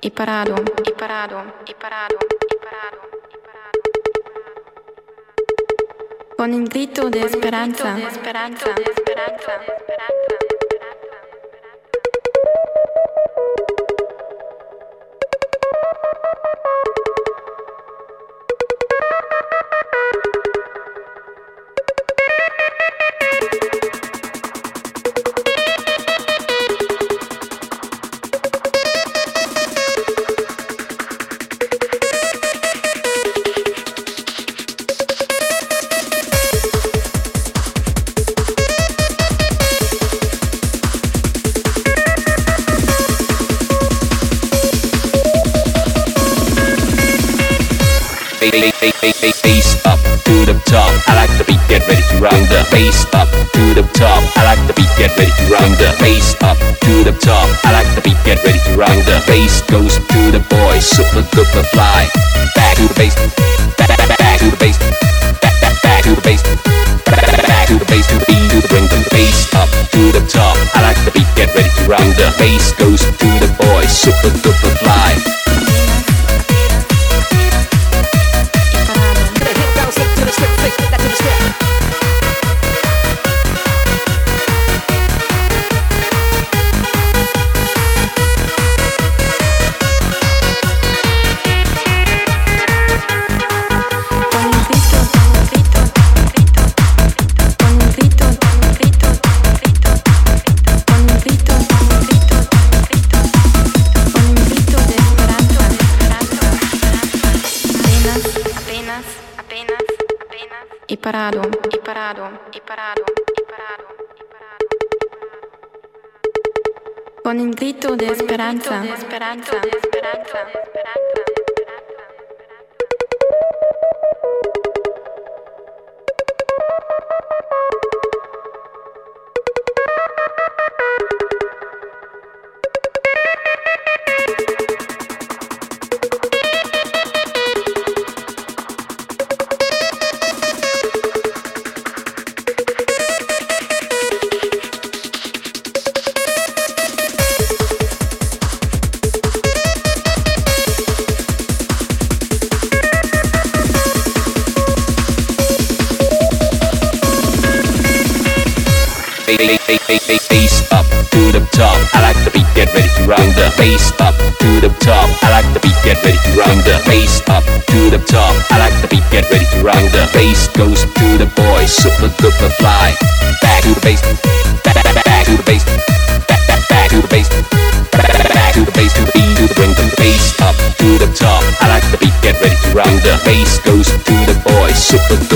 y parado, y parado, y parado, y parado, y parado. Con un grito de esperanza, de esperanza, de esperanza, de esperanza. Bass up to the top. I like the beat, get ready to rock. Bring the bass up to the top. I like the beat, get ready to rock. Bring the bass up to the top. I like the beat, get ready to rock. Bring the bass goes to the boys, super duper fly. Back to the bass, back to the bass, back to the bass, back to the bass, to the beat, to the bring the bass up to the top. I like the beat, get ready to rock. Bring the bass goes to the boys, super duper fly. Y parado, y parado, y parado, y parado, y parado. Con un grito de esperanza, de esperanza, de esperanza, de esperanza. Bass up to the top. I like the beat, get ready to rock. Bring the bass up to the top. I like the beat, get ready to rock. Bring the bass up to the top. I like the beat, get ready to rock. Bring the bass goes to the boys, super duper fly. Back to the bass, back to the bass, back to the bass, back to the bass, to the beat, to the bring the bass up to the top. I like the beat, get ready to rock. Bring the bass goes to the boys, super